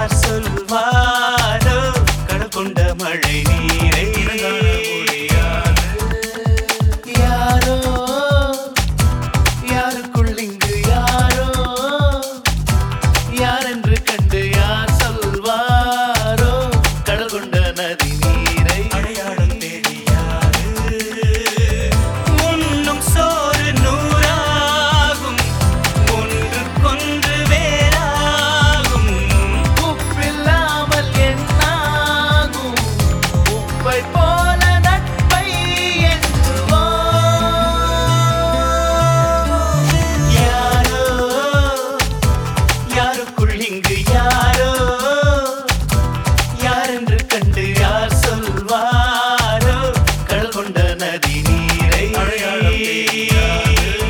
யார் சொல்வாரோ கடல் கொண்ட மழை நீரை யாரோ யாருக்குள் இங்கு யாரோ யாரென்று கண்டு யார் சொல்வாரோ கடல் கொண்ட நதி நீரை அடையாளம் தெரியாது உண்ணும் சோறு நூறாகும் ஒன்றுக்கொன்று வேறாகும் உப்பில்லாமல் என்னாகும் உப்பை போல நட்பை எண்ணுவோம் யாரோ யாருக்குள் இங்கு யாரோ யாரென்று கண்டு யார் சொல்வாரோ கடல் கொண்ட நதி நீரை அடையாளம் தெரியாது.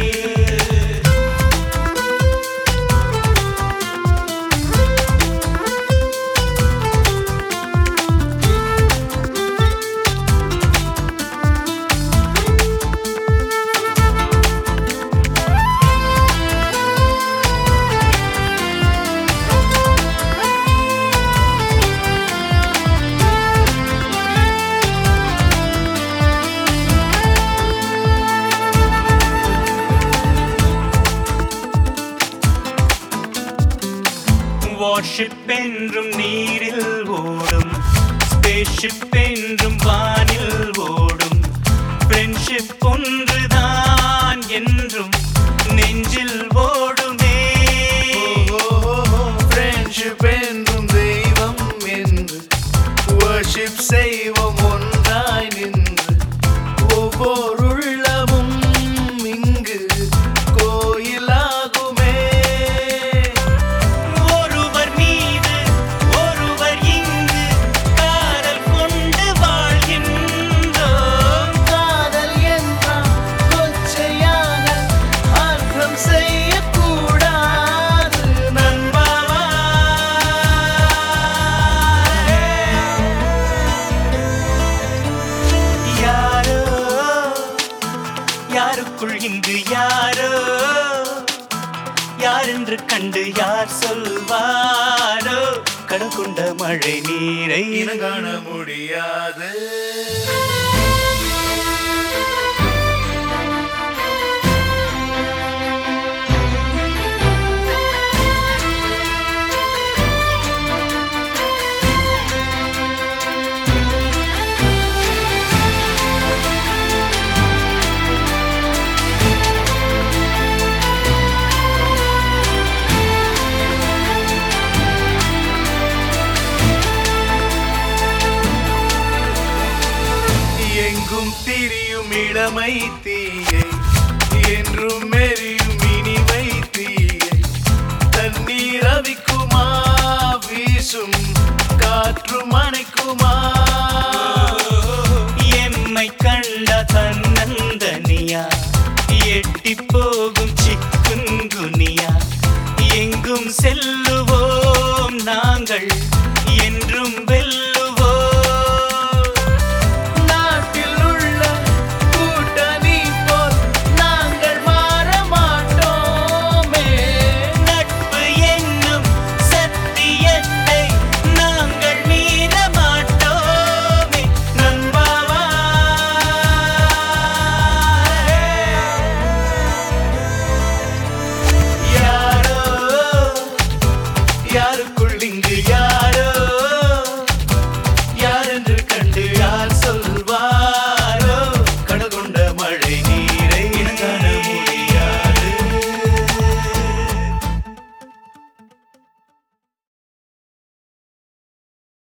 வார்ஷிப் என்றும் நீரில் ஓடும் ஸ்பேஸ்ஷிப் என்றும் வானில் ஓடும் ஃப்ரெண்ட்ஷிப் ஒன்றுதான் என்றும் நெஞ்சில் ஓடுமே ஃப்ரெண்ட்ஷிப் என்றும் தெய்வம் என்று வர்ஷிப் செய்வோம் ஒன்றாய் நின்று ஒவ்வொரு உள்ளமும் இங்கு கோயிலாகுமே ஒருவர் மீது ஒருவர் இங்கு காதல் கொண்டு வாழ்கின்றோம் காதல் என்றால் கொச்சையான அர்த்தம் செய்யக்கூடாது நண்பாவா யாரோ யாருக்குள் இங்கு யாரோ யாரென்று கண்டு யார் சொல்வாரோ கடல் கொண்ட மழை நீரை இனங்காண முடியாது எங்கும் திரியும் இளமை தீயை என்றும் மெரியும் இனிமை தீயை தண்ணீர் அவிக்குமா வீசும் காற்று மணைக்குமா எம்மை கண்ட தன்னந்தனியா எட்டி போகும் சிக்குங்குனியா எங்கும் செல்லுவோம் நாங்கள்